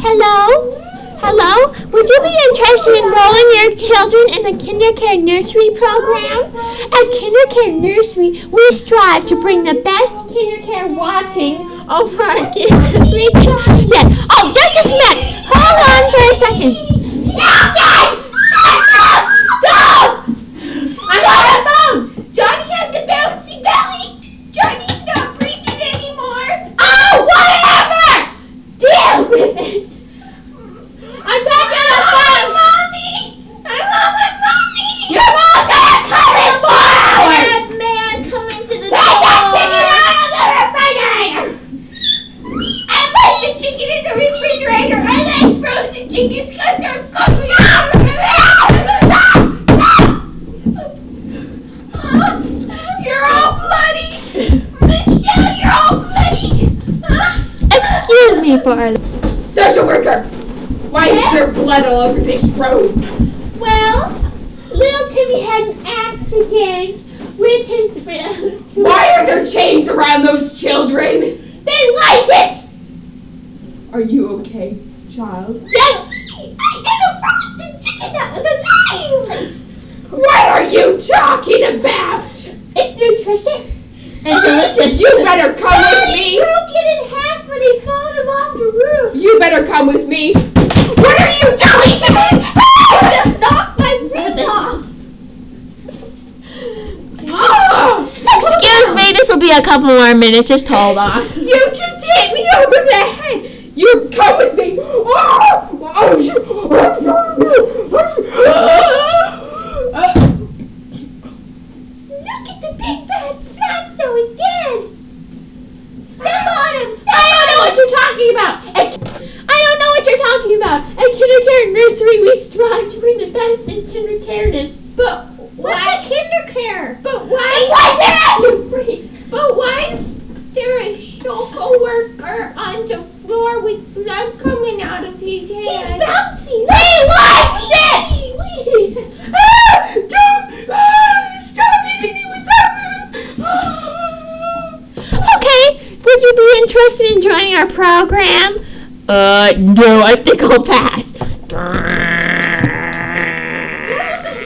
Hello? Hello? Would you be interested in enrolling your children in the KinderCare Nursery program? At KinderCare Nursery, we strive to bring the best KinderCare watching over our kids as we can. Yeah. Oh, just a minute. Hold on for a second. No, guys! Don't! I'm on the phone! Johnny has a bouncy belly! Johnny's not breathing anymore! Oh, whatever! Deal with it! I'm talking on the phone! Mommy! I'm on with Mommy! Your mom's gonna come in 4 hours! Man, come into the Take that chicken out of the refrigerator! I like the chicken in the refrigerator! I like frozen chickens because they're cooking out of the You're all bloody! Michelle, you're all bloody! Excuse me for Social worker! Why is there blood all over this road? Well, little Timmy had an accident with his friend. Why are there chains around those children? They like it! Are you okay, child? Yes! I ate a frozen chicken out of the knife! What are you talking about? It's nutritious and delicious. You better come with me! Broke it in half when he fell him off the roof. You better come with me! What are you doing to me? You just knocked my feet off. Excuse me, this will be a couple more minutes. Just hold on. You just hit me over the head! You come with me! Look at the big bad fatso, he's dead. Step on him. I don't know what you're talking about. I don't know what you're talking about. At KinderCare Nursery, we strive to bring the best in kindercareness. But why KinderCare? But why? Why is there a freak? But why is there a social worker on the floor with blood coming out of his He's hand? bouncy. He likes it. Stop hitting me with that! Okay, would you be interested in joining our program? No, I think I'll pass.